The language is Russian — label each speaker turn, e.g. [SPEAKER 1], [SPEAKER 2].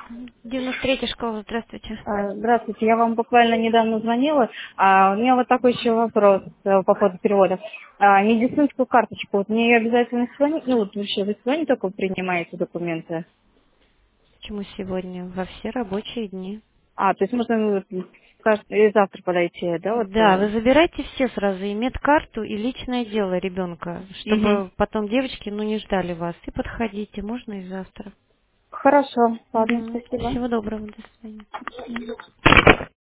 [SPEAKER 1] 93-я школа, здравствуйте.
[SPEAKER 2] Здравствуйте, я вам буквально недавно звонила. У меня вот такой еще вопрос по поводу перевода. Медицинскую карточку, вот мне ее обязательно сегодня, ну вот вообще вы сегодня только принимаете документы?
[SPEAKER 1] Почему сегодня? Во все рабочие дни.
[SPEAKER 2] То есть можно и завтра подойти, да, вот?
[SPEAKER 1] Да, вы забирайте все сразу, и медкарту, и личное дело ребенка,
[SPEAKER 2] Мгм.
[SPEAKER 1] чтобы потом девочки, не ждали вас. И подходите, можно и завтра.
[SPEAKER 2] Хорошо, ладно,
[SPEAKER 1] Угу.
[SPEAKER 2] спасибо.
[SPEAKER 1] Всего доброго, до свидания.